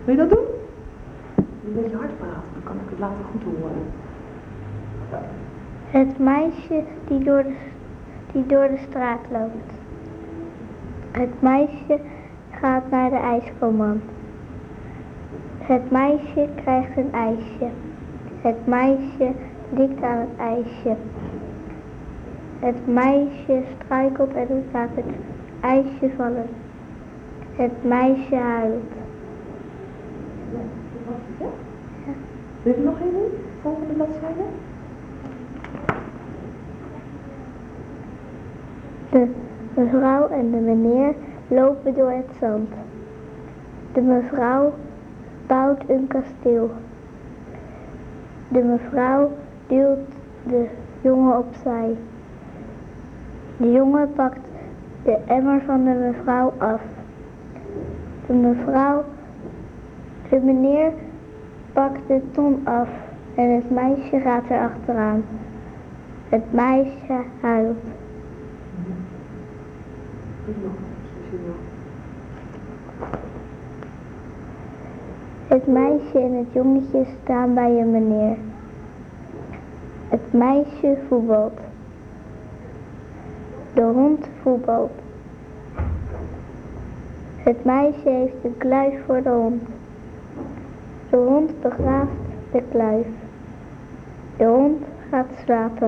Wil je dat doen? Een beetje hard praten, dan kan ik het later goed horen. Het meisje die door de straat loopt. Het meisje gaat naar de ijskoman. Het meisje krijgt een ijsje. Het meisje likt aan het ijsje. Het meisje struikelt en laat het ijsje vallen. Het meisje huilt. Wil je nog één doen? Volgende bladzijde? De mevrouw en de meneer lopen door het zand. De mevrouw bouwt een kasteel. De mevrouw duwt de jongen opzij. De jongen pakt de emmer van de mevrouw af. De meneer pakt de ton af en het meisje gaat er achteraan. Het meisje huilt. Het meisje en het jongetje staan bij een meneer. Het meisje voetbalt. De hond voetbalt. Het meisje heeft een kluif voor de hond. De hond begraaft de kluif. De hond gaat slapen.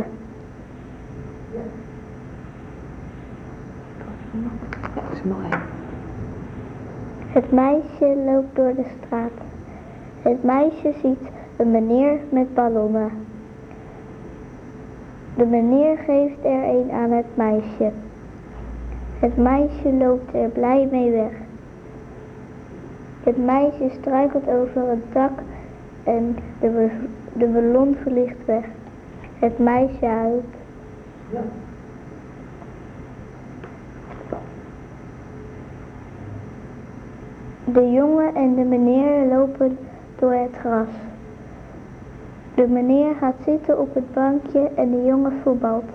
Ja, ik zie nog één. Het meisje loopt door de straat. Het meisje ziet een meneer met ballonnen. De meneer geeft er een aan het meisje. Het meisje loopt er blij mee weg. Het meisje struikelt over het dak en de ballon vliegt weg. Het meisje huilt. Ja. De jongen en de meneer lopen door het gras. De meneer gaat zitten op het bankje en de jongen voetbalt.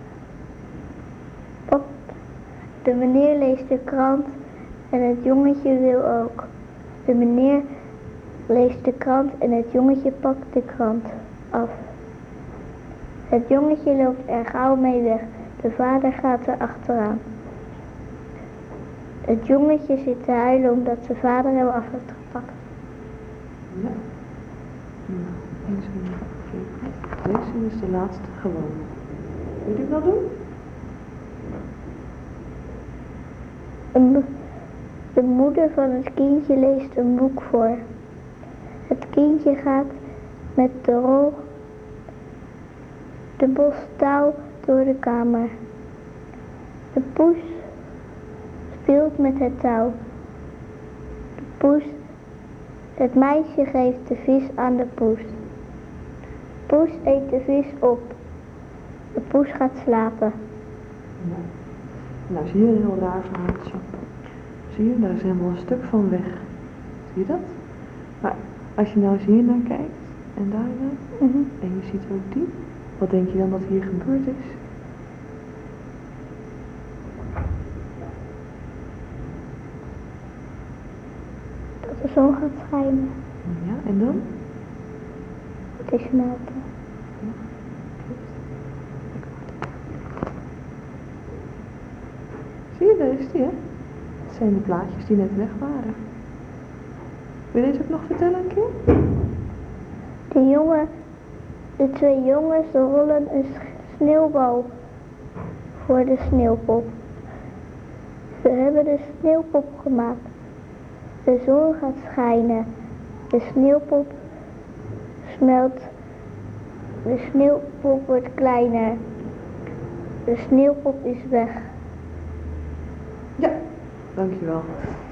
De meneer leest de krant en het jongetje wil ook. De meneer leest de krant en het jongetje pakt de krant af. Het jongetje loopt er gauw mee weg. De vader gaat er achteraan. Het jongetje zit te huilen omdat zijn vader hem af heeft gepakt. Ja. Nou, eens even kijken. Deze is de laatste gewoon. Wil ik dat doen? De moeder van het kindje leest een boek voor. Het kindje gaat met de rol de bos touw door de kamer. De poes speelt met het touw. Het meisje geeft de vis aan de poes. Poes eet de vis op. De poes gaat slapen. Ja. Nou, zie je een heel raar verhaaltje. Zie je, daar is helemaal een stuk van weg. Zie je dat? Maar als je nou eens hier naar kijkt en daarna, en je ziet ook die, wat denk je dan dat hier gebeurd is? Dat de zon gaat schijnen. Ja, en dan? Het is smelten. Zie je, daar is die, hè? Dat zijn de plaatjes die net weg waren. Wil je deze ook nog vertellen een keer? De twee jongens rollen een sneeuwbal voor de sneeuwpop. Ze hebben de sneeuwpop gemaakt. De zon gaat schijnen. De sneeuwpop smelt. De sneeuwpop wordt kleiner. De sneeuwpop is weg. Ja, dankjewel.